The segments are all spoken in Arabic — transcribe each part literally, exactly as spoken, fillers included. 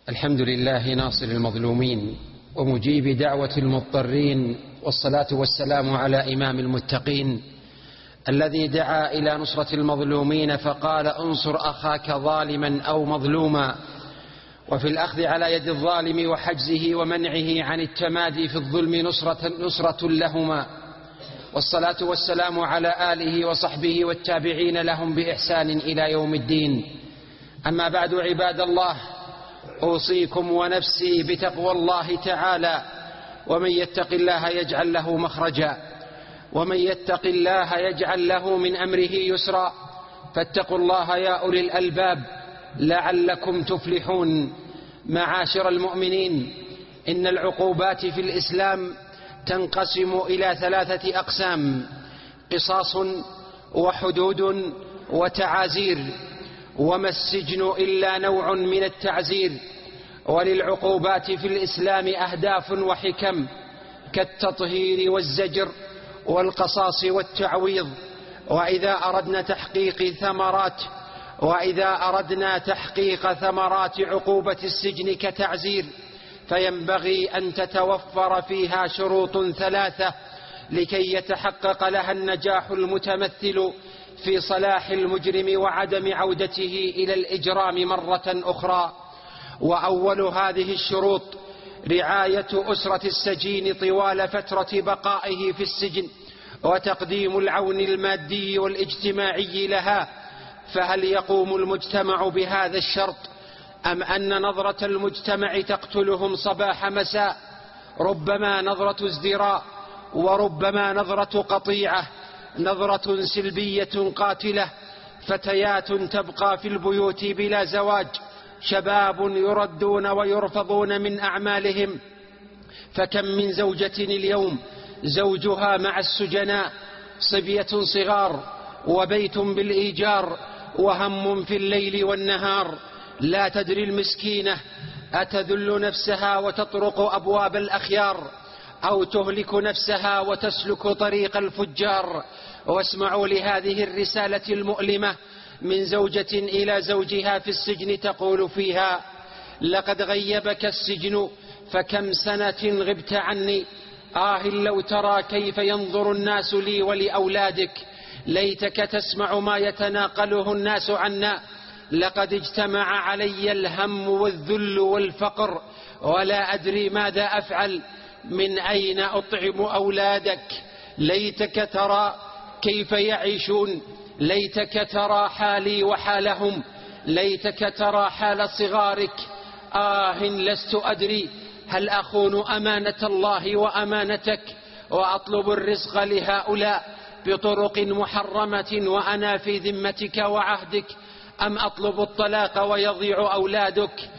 الحمد لله ناصر المظلومين ومجيب دعوة المضطرين، والصلاة والسلام على إمام المتقين الذي دعا إلى نصرة المظلومين فقال: انصر أخاك ظالما أو مظلوما، وفي الأخذ على يد الظالم وحجزه ومنعه عن التمادي في الظلم نصرة, نصرة لهما. والصلاة والسلام على آله وصحبه والتابعين لهم بإحسان إلى يوم الدين. أما بعد، عباد الله، أوصيكم ونفسي بتقوى الله تعالى، ومن يتق الله يجعل له مخرجا، ومن يتق الله يجعل له من أمره يسرا. فاتقوا الله يا أولي الألباب لعلكم تفلحون. معاشر المؤمنين، إن العقوبات في الإسلام تنقسم إلى ثلاثة أقسام: قصاص وحدود وتعازير، وما السجن إلا نوع من التعزير. وللعقوبات في الإسلام أهداف وحكم كالتطهير والزجر والقصاص والتعويض. وإذا أردنا تحقيق ثمرات وإذا أردنا تحقيق ثمرات عقوبة السجن كتعزير، فينبغي أن تتوفر فيها شروط ثلاثة لكي يتحقق لها النجاح المتمثل في صلاح المجرم وعدم عودته إلى الإجرام مرة أخرى. وأول هذه الشروط رعاية أسرة السجين طوال فترة بقائه في السجن، وتقديم العون المادي والاجتماعي لها. فهل يقوم المجتمع بهذا الشرط، أم أن نظرة المجتمع تقتلهم صباح مساء؟ ربما نظرة ازدراء، وربما نظرة قطيعة، نظرة سلبية قاتلة. فتيات تبقى في البيوت بلا زواج، شباب يردون ويرفضون من أعمالهم. فكم من زوجة اليوم زوجها مع السجناء، صبية صغار وبيت بالإيجار وهم في الليل والنهار. لا تدري المسكينة أتذل نفسها وتطرق أبواب الأخيار، أو تهلك نفسها وتسلك طريق الفجار. واسمعوا لهذه الرسالة المؤلمة من زوجة إلى زوجها في السجن، تقول فيها: لقد غيبك السجن فكم سنة غبت عني، آه لو ترى كيف ينظر الناس لي ولأولادك، ليتك تسمع ما يتناقله الناس عنا. لقد اجتمع علي الهم والذل والفقر، ولا أدري ماذا أفعل، من أين أطعم أولادك؟ ليتك ترى كيف يعيشون، ليتك ترى حالي وحالهم، ليتك ترى حال صغارك. آه لست أدري هل أخون أمانة الله وأمانتك وأطلب الرزق لهؤلاء بطرق محرمة وأنا في ذمتك وعهدك، أم أطلب الطلاق ويضيع أولادك؟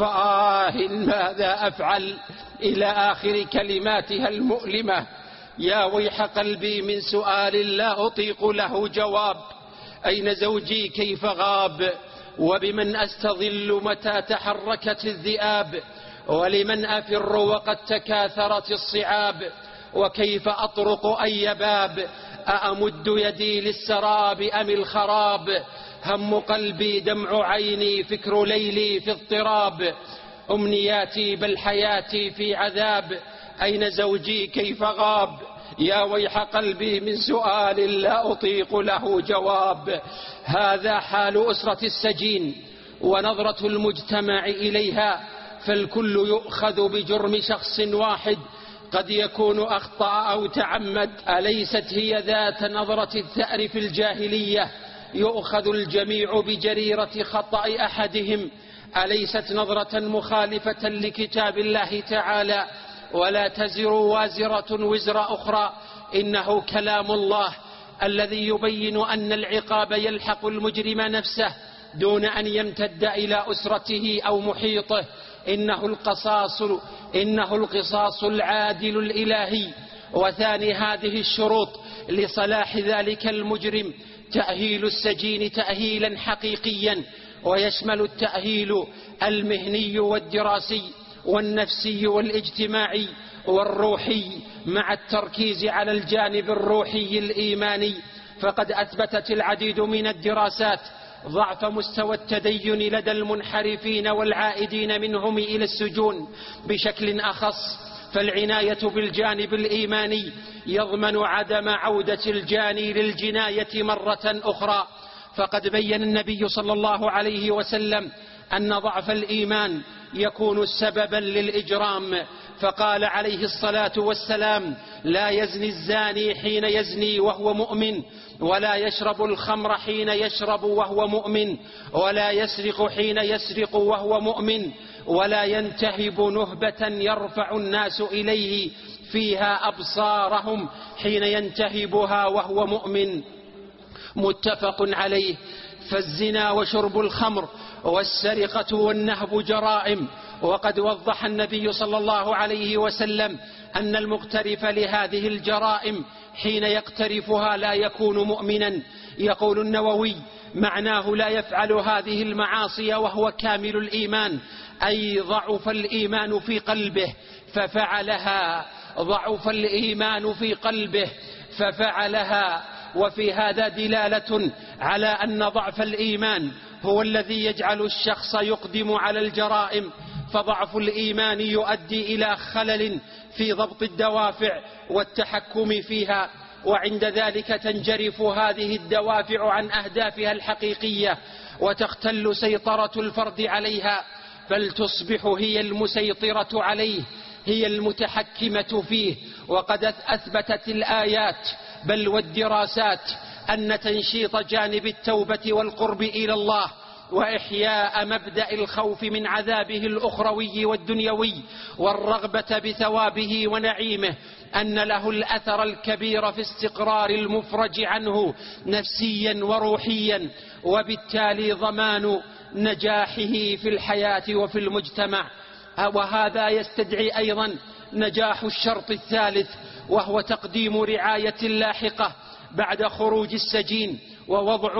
فآه ماذا أفعل؟ إلى آخر كلماتها المؤلمة. يا ويح قلبي من سؤال لا أطيق له جواب. أين زوجي كيف غاب؟ وبمن أستظل متى تحركت الذئاب؟ ولمن أفر وقد تكاثرت الصعاب؟ وكيف أطرق أي باب؟ أأمد يدي للسراب أم الخراب؟ هم قلبي دمع عيني فكر ليلي في اضطراب، أمنياتي بل حياتي في عذاب. أين زوجي كيف غاب؟ يا ويح قلبي من سؤال لا أطيق له جواب. هذا حال أسرة السجين ونظرة المجتمع إليها، فالكل يؤخذ بجرم شخص واحد قد يكون أخطأ أو تعمد. أليست هي ذات نظرة الثأر في الجاهلية، يؤخذ الجميع بجريرة خطأ أحدهم؟ أليست نظرة مخالفة لكتاب الله تعالى: ولا تزر وازرة وزر أخرى؟ إنه كلام الله الذي يبين أن العقاب يلحق المجرم نفسه دون أن يمتد إلى أسرته أو محيطه. إنه القصاص إنه القصاص العادل الإلهي. وثاني هذه الشروط لصلاح ذلك المجرم تأهيل السجين تأهيلا حقيقيا، ويشمل التأهيل المهني والدراسي والنفسي والاجتماعي والروحي، مع التركيز على الجانب الروحي الإيماني. فقد أثبتت العديد من الدراسات ضعف مستوى التدين لدى المنحرفين والعائدين منهم إلى السجون بشكل أخص، فالعناية بالجانب الإيماني يضمن عدم عودة الجاني للجناية مرة أخرى. فقد بين النبي صلى الله عليه وسلم أن ضعف الإيمان يكون سببا للإجرام، فقال عليه الصلاة والسلام: لا يزني الزاني حين يزني وهو مؤمن، ولا يشرب الخمر حين يشرب وهو مؤمن، ولا يسرق حين يسرق وهو مؤمن، ولا ينتهب نهبة يرفع الناس إليه فيها أبصارهم حين ينتهبها وهو مؤمن. متفق عليه. فالزنا وشرب الخمر والسرقة والنهب جرائم، وقد وضح النبي صلى الله عليه وسلم أن المقترف لهذه الجرائم حين يقترفها لا يكون مؤمنا. يقول النووي: معناه لا يفعل هذه المعاصي وهو كامل الإيمان، أي ضعف الإيمان في قلبه ففعلها، ضعف الإيمان في قلبه ففعلها. وفي هذا دلالة على أن ضعف الإيمان هو الذي يجعل الشخص يقدم على الجرائم، فضعف الإيمان يؤدي إلى خلل في ضبط الدوافع والتحكم فيها، وعند ذلك تنجرف هذه الدوافع عن أهدافها الحقيقية وتختل سيطرة الفرد عليها، بل تصبح هي المسيطرة عليه، هي المتحكمة فيه. وقد أثبتت الآيات بل والدراسات أن تنشيط جانب التوبة والقرب إلى الله وإحياء مبدأ الخوف من عذابه الأخروي والدنيوي والرغبة بثوابه ونعيمه أن له الأثر الكبير في استقرار المفرج عنه نفسيا وروحيا، وبالتالي ضمان نجاحه في الحياة وفي المجتمع. وهذا يستدعي أيضا نجاح الشرط الثالث، وهو تقديم رعاية لاحقة بعد خروج السجين، ووضع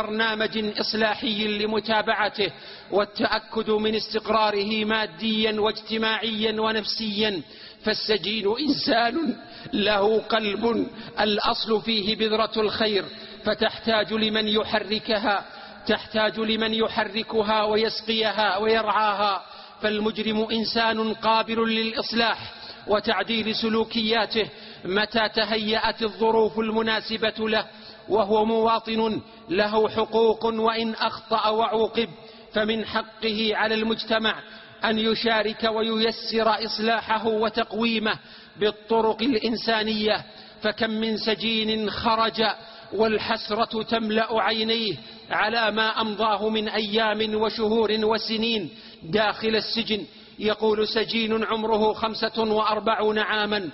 برنامج إصلاحي لمتابعته والتأكد من استقراره ماديا واجتماعيا ونفسيا. فالسجين إنسان له قلب الأصل فيه بذرة الخير، فتحتاج لمن يحركها تحتاج لمن يحركها ويسقيها ويرعاها. فالمجرم إنسان قابل للإصلاح وتعديل سلوكياته متى تهيأت الظروف المناسبة له، وهو مواطن له حقوق وإن أخطأ وعوقب، فمن حقه على المجتمع أن يشارك وييسر إصلاحه وتقويمه بالطرق الإنسانية. فكم من سجين خرج والحسرة تملأ عينيه على ما أمضاه من أيام وشهور وسنين داخل السجن. يقول سجين عمره خمسة وأربعون عاما: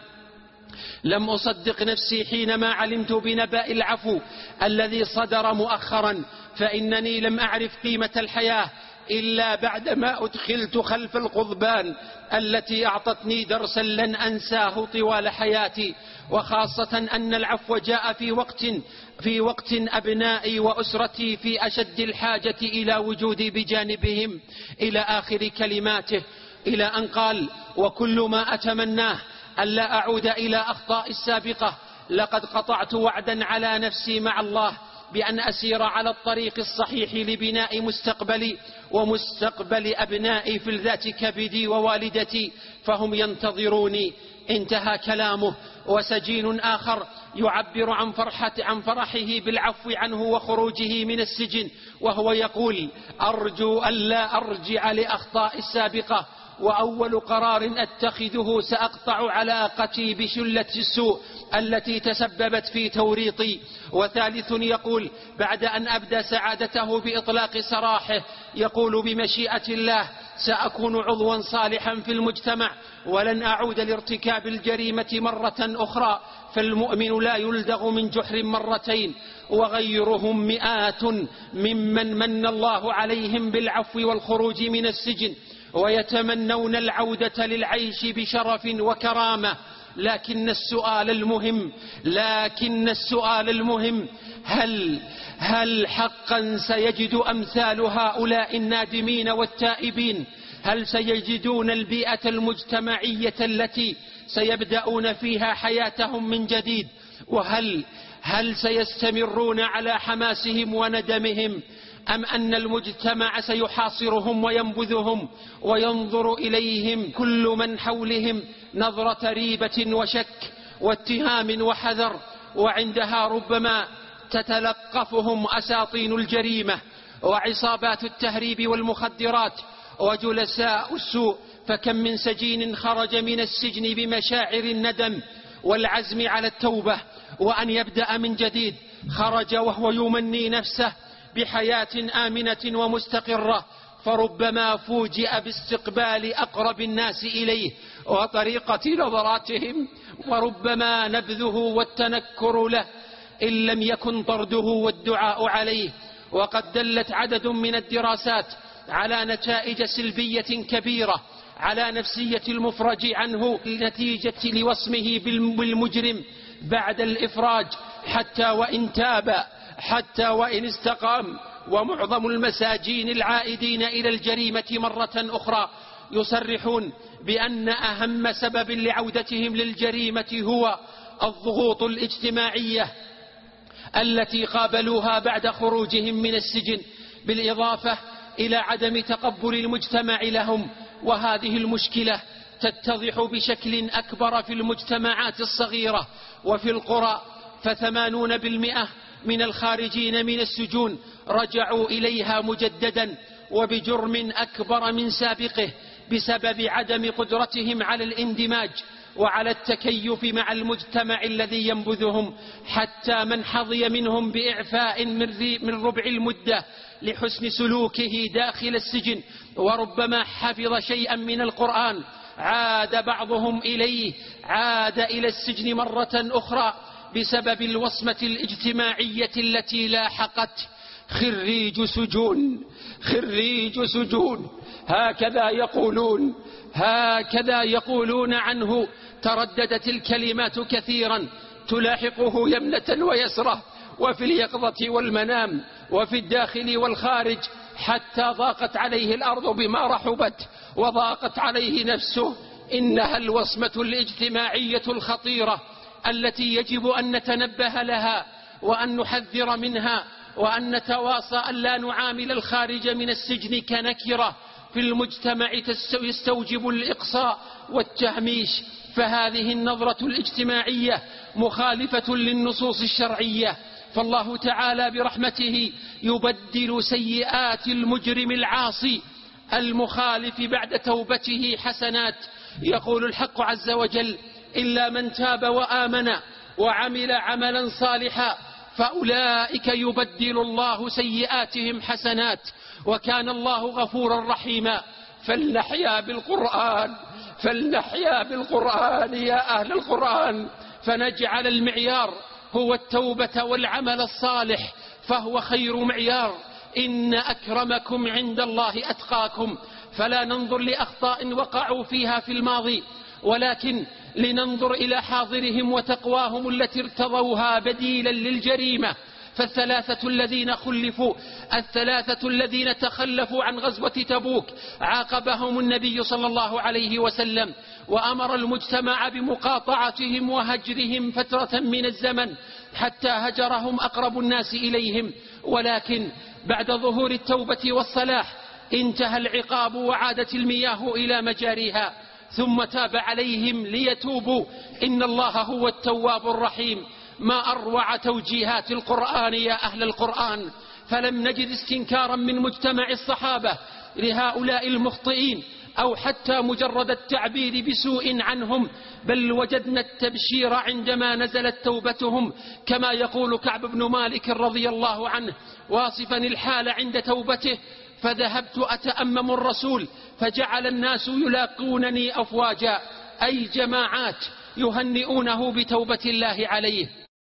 لم أصدق نفسي حينما علمت بنبأ العفو الذي صدر مؤخرا، فإنني لم أعرف قيمة الحياة إلا بعدما أدخلت خلف القضبان التي أعطتني درسا لن أنساه طوال حياتي، وخاصة أن العفو جاء في وقت في وقت أبنائي وأسرتي في أشد الحاجة إلى وجودي بجانبهم، إلى آخر كلماته، إلى أن قال: وكل ما أتمناه ألا أعود إلى أخطائي السابقة. لقد قطعت وعدا على نفسي مع الله بأن أسير على الطريق الصحيح لبناء مستقبلي ومستقبل أبنائي في الذات كبدي ووالدتي، فهم ينتظروني. انتهى كلامه. وسجين آخر يعبر عن فرحة عن فرحه بالعفو عنه وخروجه من السجن، وهو يقول: أرجو ألا أرجع لأخطائي السابقة، وأول قرار أتخذه سأقطع علاقتي بشلة السوء التي تسببت في توريطي. وثالث يقول بعد أن أبدى سعادته بإطلاق سراحه، يقول: بمشيئة الله سأكون عضوا صالحا في المجتمع ولن أعود لارتكاب الجريمة مرة أخرى، فالمؤمن لا يلدغ من جحر مرتين. وغيرهم مئات ممن من الله عليهم بالعفو والخروج من السجن ويتمنون العودة للعيش بشرف وكرامة. لكن السؤال المهم لكن السؤال المهم هل هل حقا سيجد أمثال هؤلاء النادمين والتائبين؟ هل سيجدون البيئة المجتمعية التي سيبدأون فيها حياتهم من جديد؟ وهل هل سيستمرون على حماسهم وندمهم أم أن المجتمع سيحاصرهم وينبذهم وينظر إليهم كل من حولهم نظرة ريبة وشك واتهام وحذر، وعندها ربما تتلقفهم أساطين الجريمة وعصابات التهريب والمخدرات وجلساء السوء. فكم من سجين خرج من السجن بمشاعر الندم والعزم على التوبة وأن يبدأ من جديد، خرج وهو يمني نفسه بحياة آمنة ومستقرة، فربما فوجئ باستقبال أقرب الناس إليه وطريقة نظراتهم، وربما نبذه والتنكر له إن لم يكن طرده والدعاء عليه. وقد دلت عدد من الدراسات على نتائج سلبية كبيرة على نفسية المفرج عنه نتيجة لوصمه بالمجرم بعد الإفراج، حتى وإن تاب، حتى وإن استقام. ومعظم المساجين العائدين إلى الجريمة مرة أخرى يصرحون بأن أهم سبب لعودتهم للجريمة هو الضغوط الاجتماعية التي قابلوها بعد خروجهم من السجن، بالإضافة إلى عدم تقبل المجتمع لهم. وهذه المشكلة تتضح بشكل أكبر في المجتمعات الصغيرة وفي القرى، فثمانون بالمئة من الخارجين من السجون رجعوا إليها مجددا وبجرم أكبر من سابقه بسبب عدم قدرتهم على الاندماج وعلى التكيف مع المجتمع الذي ينبذهم. حتى من حظي منهم بإعفاء من ربع المدة لحسن سلوكه داخل السجن وربما حفظ شيئا من القرآن عاد بعضهم إليه عاد إلى السجن مرة أخرى بسبب الوصمة الاجتماعية التي لاحقت. خريج سجون، خريج سجون، هكذا يقولون، هكذا يقولون عنه. ترددت الكلمات كثيرا تلاحقه يمنة ويسرة وفي اليقظة والمنام وفي الداخل والخارج، حتى ضاقت عليه الأرض بما رحبت وضاقت عليه نفسه. إنها الوصمة الاجتماعية الخطيرة التي يجب أن نتنبه لها وأن نحذر منها، وأن نتواصى أن لا نعامل الخارج من السجن كنكرة في المجتمع يستوجب الإقصاء والتهميش. فهذه النظرة الاجتماعية مخالفة للنصوص الشرعية، فالله تعالى برحمته يبدل سيئات المجرم العاصي المخالف بعد توبته حسنات. يقول الحق عز وجل: إلا من تاب وآمن وعمل عملا صالحا فأولئك يبدل الله سيئاتهم حسنات وكان الله غفورا رحيما. فلنحيا بالقرآن، فلنحيا بالقرآن يا أهل القرآن، فنجعل المعيار هو التوبة والعمل الصالح، فهو خير معيار. إن أكرمكم عند الله أتقاكم. فلا ننظر لأخطاء وقعوا فيها في الماضي، ولكن لننظر إلى حاضرهم وتقواهم التي ارتضوها بديلا للجريمة. فالثلاثة الذين خلفوا، الثلاثة الذين تخلفوا عن غزوة تبوك عاقبهم النبي صلى الله عليه وسلم وأمر المجتمع بمقاطعتهم وهجرهم فترة من الزمن حتى هجرهم أقرب الناس إليهم. ولكن بعد ظهور التوبة والصلاح انتهى العقاب وعادت المياه إلى مجاريها، ثم تاب عليهم ليتوبوا. إن الله هو التواب الرحيم. ما أروع توجيهات القرآن يا أهل القرآن. فلم نجد استنكارا من مجتمع الصحابة لهؤلاء المخطئين أو حتى مجرد التعبير بسوء عنهم، بل وجدنا التبشير عندما نزلت توبتهم، كما يقول كعب بن مالك رضي الله عنه واصفا الحال عند توبته: فذهبت أتأمم الرسول فجعل الناس يلاقونني أفواجا، أي جماعات يهنئونه بتوبة الله عليه.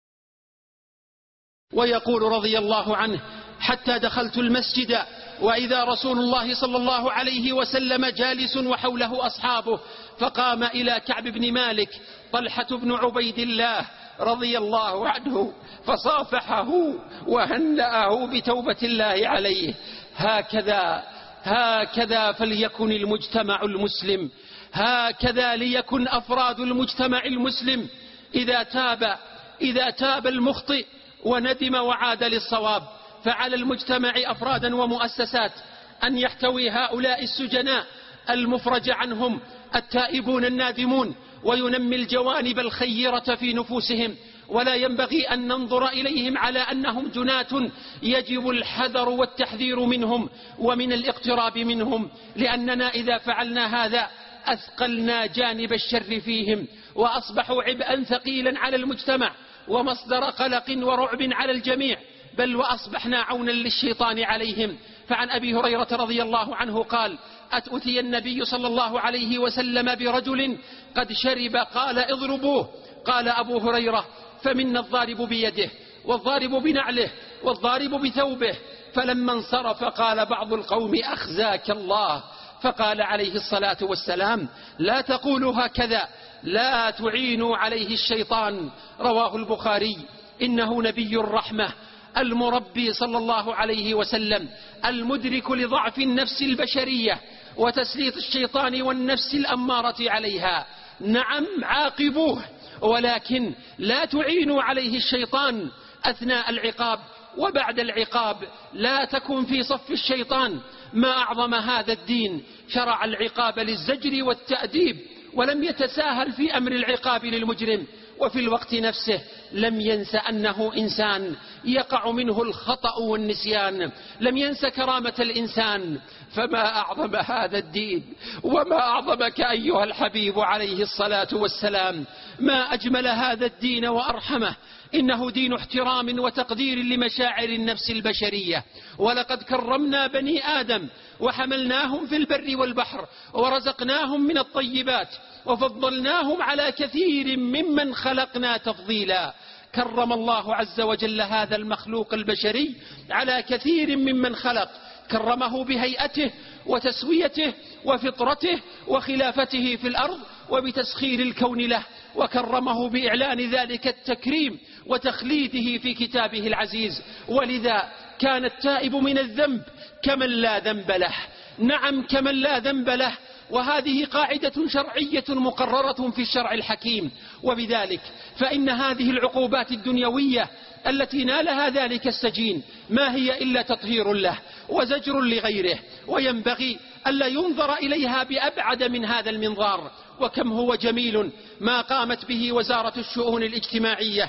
ويقول رضي الله عنه: حتى دخلت المسجد وإذا رسول الله صلى الله عليه وسلم جالس وحوله أصحابه، فقام إلى كعب بن مالك طلحة بن عبيد الله رضي الله عنه فصافحه وهنأه بتوبة الله عليه. هكذا هكذا فليكن المجتمع المسلم، هكذا ليكن أفراد المجتمع المسلم. إذا تاب إذا تاب المخطئ وندم وعاد للصواب فعلى المجتمع أفرادا ومؤسسات أن يحتوي هؤلاء السجناء المفرج عنهم التائبون النادمون، وينمي الجوانب الخيرة في نفوسهم، ولا ينبغي أن ننظر إليهم على أنهم جناة يجب الحذر والتحذير منهم ومن الاقتراب منهم، لأننا إذا فعلنا هذا أثقلنا جانب الشر فيهم، وأصبحوا عبئا ثقيلا على المجتمع ومصدر قلق ورعب على الجميع، بل وأصبحنا عونا للشيطان عليهم. فعن أبي هريرة رضي الله عنه قال: أتي النبي صلى الله عليه وسلم برجل قد شرب، قال: اضربوه. قال أبو هريرة: فمنا الضارب بيده والضارب بنعله والضارب بثوبه. فلما انصرف قال بعض القوم: أخزاك الله. فقال عليه الصلاة والسلام: لا تقولوا هكذا، لا تعينوا عليه الشيطان. رواه البخاري. إنه نبي الرحمة المربي صلى الله عليه وسلم، المدرك لضعف النفس البشرية وتسليط الشيطان والنفس الأمارة عليها. نعم، عاقبوه، ولكن لا تعينوا عليه الشيطان أثناء العقاب وبعد العقاب. لا تكن في صف الشيطان. ما أعظم هذا الدين، شرع العقاب للزجر والتأديب، ولم يتساهل في أمر العقاب للمجرم، وفي الوقت نفسه لم ينس أنه إنسان يقع منه الخطأ والنسيان، لم ينس كرامة الإنسان. فما أعظم هذا الدين، وما أعظمك أيها الحبيب عليه الصلاة والسلام. ما أجمل هذا الدين وأرحمه. إنه دين احترام وتقدير لمشاعر النفس البشرية. ولقد كرمنا بني آدم وحملناهم في البر والبحر ورزقناهم من الطيبات وفضلناهم على كثير ممن خلقنا تفضيلا. كرم الله عز وجل هذا المخلوق البشري على كثير ممن خلق، كرمه بهيئته وتسويته وفطرته وخلافته في الأرض وبتسخير الكون له، وكرمه بإعلان ذلك التكريم وتخليده في كتابه العزيز. ولذا كان التائب من الذنب كمن لا ذنب له. نعم، كمن لا ذنب له. وهذه قاعدة شرعية مقررة في الشرع الحكيم. وبذلك فإن هذه العقوبات الدنيوية التي نالها ذلك السجين ما هي إلا تطهير له وزجر لغيره، وينبغي ألا ينظر إليها بأبعد من هذا المنظار. وكم هو جميل ما قامت به وزارة الشؤون الاجتماعية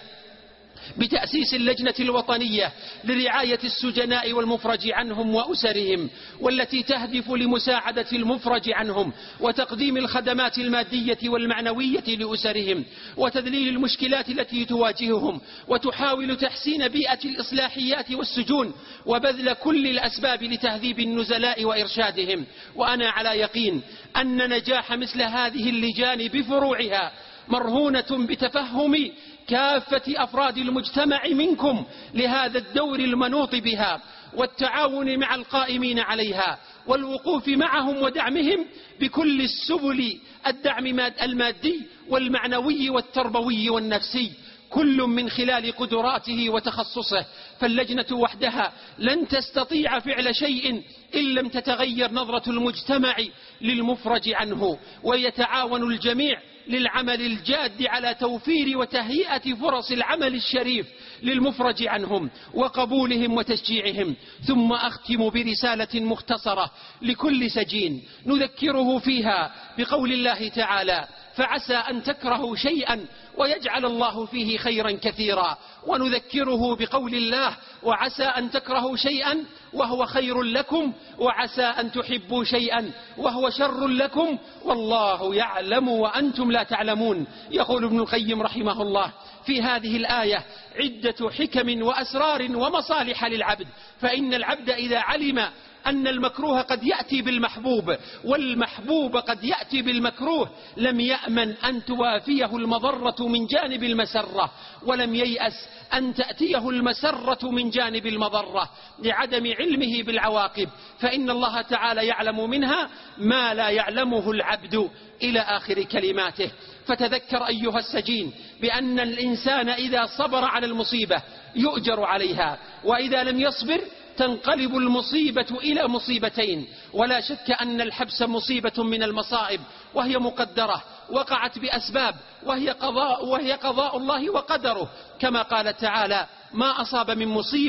بتأسيس اللجنة الوطنية لرعاية السجناء والمفرج عنهم وأسرهم، والتي تهدف لمساعدة المفرج عنهم وتقديم الخدمات المادية والمعنوية لأسرهم وتذليل المشكلات التي تواجههم، وتحاول تحسين بيئة الإصلاحيات والسجون وبذل كل الأسباب لتهذيب النزلاء وإرشادهم. وأنا على يقين أن نجاح مثل هذه اللجان بفروعها مرهونة بتفهم كافة أفراد المجتمع منكم لهذا الدور المنوط بها، والتعاون مع القائمين عليها، والوقوف معهم ودعمهم بكل السبل الدعم المادي والمعنوي والتربوي والنفسي، كل من خلال قدراته وتخصصه. فاللجنة وحدها لن تستطيع فعل شيء إن لم تتغير نظرة المجتمع للمفرج عنه، ويتعاون الجميع للعمل الجاد على توفير وتهيئة فرص العمل الشريف للمفرج عنهم وقبولهم وتشجيعهم. ثم أختم برسالة مختصرة لكل سجين نذكره فيها بقول الله تعالى: فعسى أن تكرهوا شيئا ويجعل الله فيه خيرا كثيرا. ونذكره بقول الله: وعسى أن تكرهوا شيئا وهو خير لكم، وعسى أن تحبوا شيئا وهو شر لكم، والله يعلم وأنتم لا تعلمون. يقول ابن القيم رحمه الله في هذه الآية عدة حكم وأسرار ومصالح للعبد. فإن العبد إذا علم أن المكروه قد يأتي بالمحبوب والمحبوب قد يأتي بالمكروه لم يأمن أن توافيه المضرة من جانب المسرة، ولم ييأس أن تأتيه المسرة من جانب المضرة لعدم علمه بالعواقب، فإن الله تعالى يعلم منها ما لا يعلمه العبد، إلى آخر كلماته. فتذكر أيها السجين بأن الإنسان إذا صبر على المصيبة يؤجر عليها، وإذا لم يصبر تنقلب المصيبة إلى مصيبتين. ولا شك أن الحبس مصيبة من المصائب، وهي مقدرة وقعت بأسباب، وهي قضاء, وهي قضاء الله وقدره، كما قال تعالى: ما أصاب من مصيبة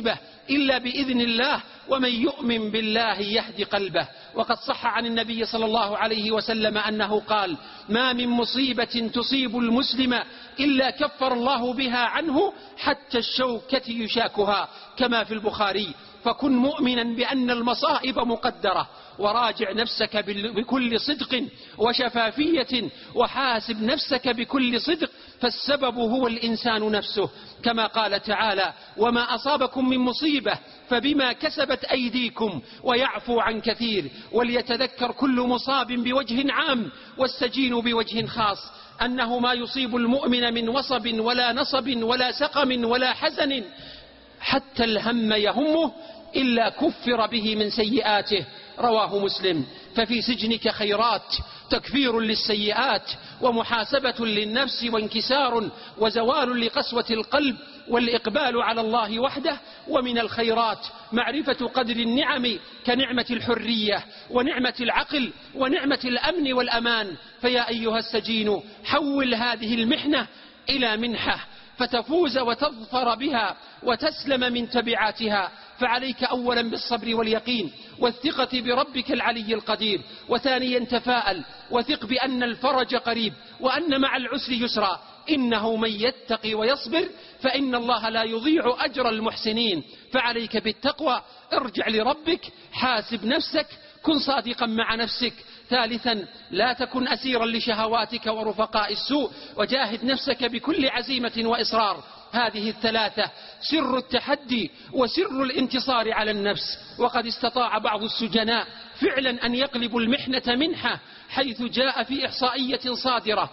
إلا بإذن الله، ومن يؤمن بالله يهدي قلبه. وقد صح عن النبي صلى الله عليه وسلم أنه قال: ما من مصيبة تصيب المسلم إلا كفر الله بها عنه حتى الشوكة يشاكها، كما في البخاري. فكن مؤمنا بأن المصائب مقدرة، وراجع نفسك بكل صدق وشفافية، وحاسب نفسك بكل صدق، فالسبب هو الإنسان نفسه، كما قال تعالى: وما أصابكم من مصيبة فبما كسبت أيديكم ويعفو عن كثير. وليتذكر كل مصاب بوجه عام واستجين بوجه خاص أنه ما يصيب المؤمن من وصب ولا نصب ولا سقم ولا حزن حتى الهم يهمه إلا كفر به من سيئاته. رواه مسلم. ففي سجنك خيرات تكفير للسيئات، ومحاسبة للنفس، وانكسار وزوال لقسوة القلب، والإقبال على الله وحده. ومن الخيرات معرفة قدر النعم كنعمة الحرية ونعمة العقل ونعمة الأمن والأمان. فيا أيها السجين، حول هذه المحنة إلى منحة فتفوز وتظفر بها وتسلم من تبعاتها. فعليك أولا بالصبر واليقين والثقة بربك العلي القدير، وثانيا تفاءل وثق بأن الفرج قريب، وأن مع العسر يسرا. إنه من يتقي ويصبر فإن الله لا يضيع أجر المحسنين. فعليك بالتقوى، ارجع لربك، حاسب نفسك، كن صادقا مع نفسك. ثالثا، لا تكن أسيرا لشهواتك ورفقاء السوء، وجاهد نفسك بكل عزيمة وإصرار. هذه الثلاثة سر التحدي وسر الانتصار على النفس. وقد استطاع بعض السجناء فعلا أن يقلبوا المحنة منحة، حيث جاء في إحصائية صادرة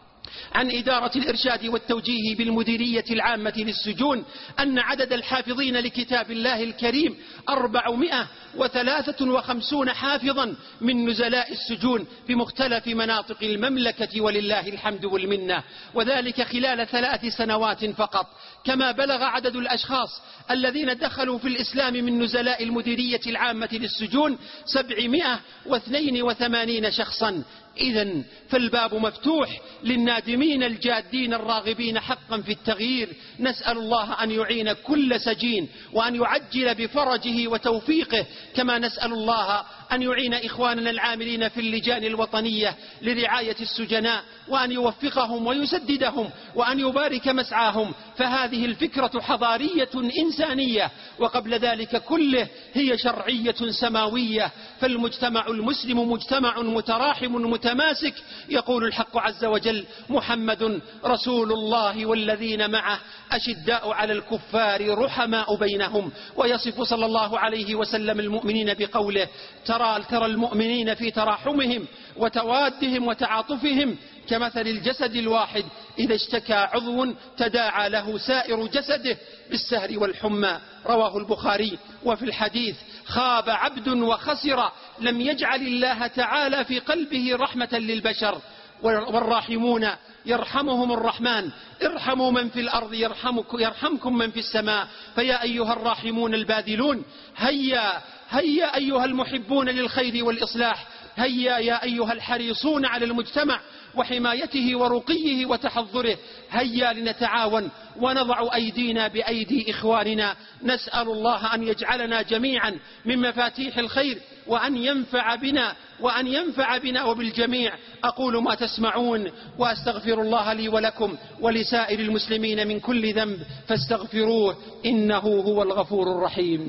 عن إدارة الإرشاد والتوجيه بالمديرية العامة للسجون أن عدد الحافظين لكتاب الله الكريم أربعمائة وثلاثة وخمسين حافظا من نزلاء السجون في مختلف مناطق المملكة، ولله الحمد والمنة، وذلك خلال ثلاث سنوات فقط. كما بلغ عدد الأشخاص الذين دخلوا في الإسلام من نزلاء المديرية العامة للسجون سبعمائة واثنين وثمانين شخصا. إذن فالباب مفتوح للنادمين الجادين الراغبين حقا في التغيير. نسأل الله أن يعين كل سجين وأن يعجل بفرجه وتوفيقه، كما نسأل الله أن يعين إخواننا العاملين في اللجان الوطنية لرعاية السجناء، وأن يوفقهم ويسددهم، وأن يبارك مسعاهم. فهذه الفكرة حضارية إنسانية، وقبل ذلك كله هي شرعية سماوية. فالمجتمع المسلم مجتمع متراحم متماسك. يقول الحق عز وجل: محمد رسول الله والذين معه أشداء على الكفار رحماء بينهم. ويصف صلى الله عليه وسلم المؤمنين بقوله: ترى ترى المؤمنين في تراحمهم وتوادهم وتعاطفهم كمثل الجسد الواحد إذا اشتكى عضو تداعى له سائر جسده بالسهر والحمى. رواه البخاري. وفي الحديث: خاب عبد وخسر لم يجعل الله تعالى في قلبه رحمة للبشر، والراحمون يرحمهم الرحمن، ارحموا من في الأرض يرحمكم من في السماء. فيا أيها الراحمون الباذلون، هيا هيا أيها المحبون للخير والإصلاح، هيا يا أيها الحريصون على المجتمع وحمايته ورقيه وتحضره، هيا لنتعاون ونضع أيدينا بأيدي إخواننا. نسأل الله أن يجعلنا جميعا من مفاتيح الخير، وأن ينفع بنا وأن ينفع بنا وبالجميع. أقول ما تسمعون، وأستغفر الله لي ولكم ولسائر المسلمين من كل ذنب، فاستغفروه إنه هو الغفور الرحيم.